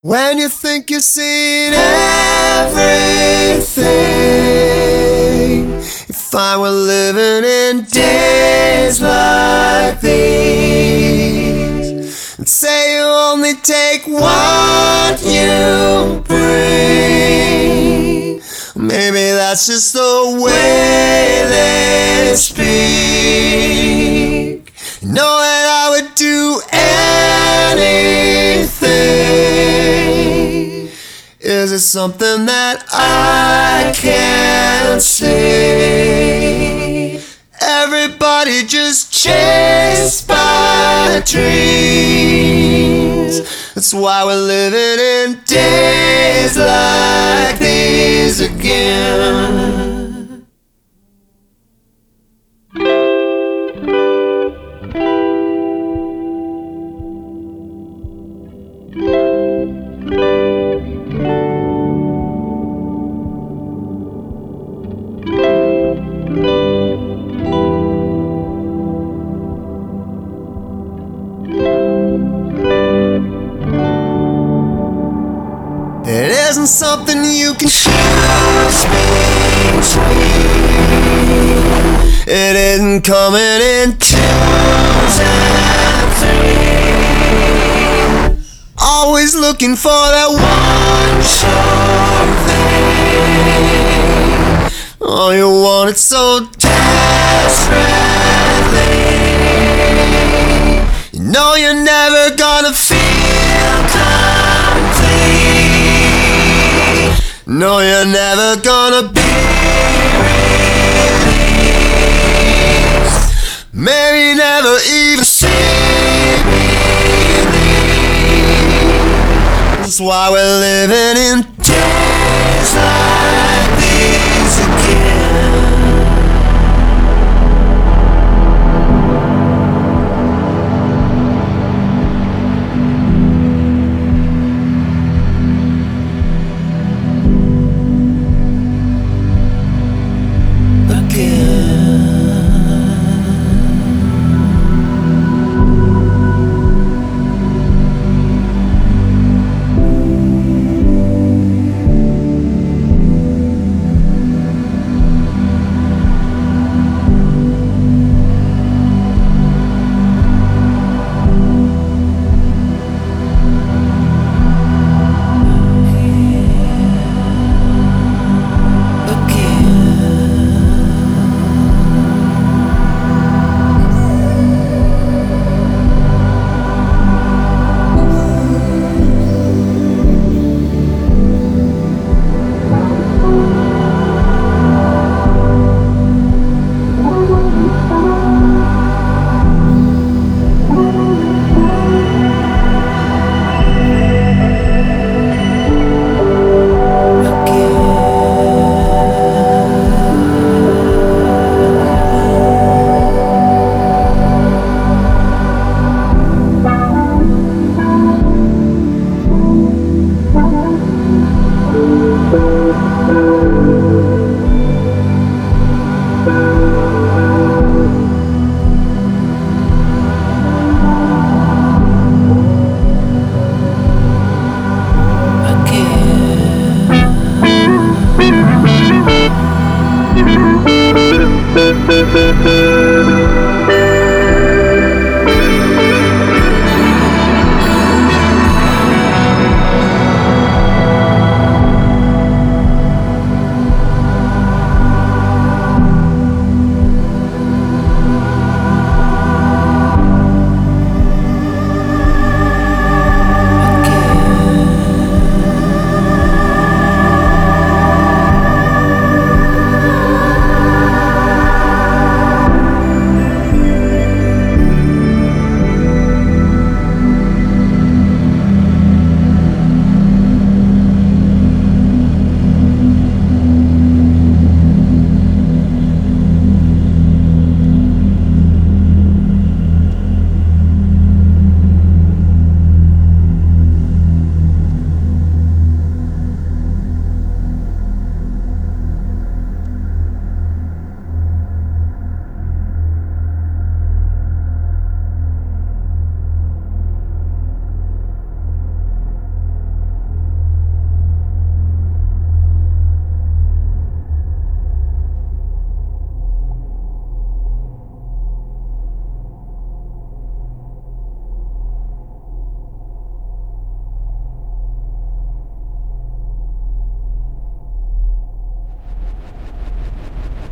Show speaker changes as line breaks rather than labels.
When you think you've seen everything, if I were living in days like these, and say you only take what you bring, maybe that's just the way they speak. You know that I would do anything. Is it something that I can't see? Everybody just chased by dreams. That's why we're living in days like these again. It isn't something you can choose between. It isn't coming in twos and threes. Always looking for that one sure thing. Oh, you want it so desperately. You know you're never gonna feel complete. No, you're never gonna be released. Maybe never even see me. That's why we're living in days like these again.
Again.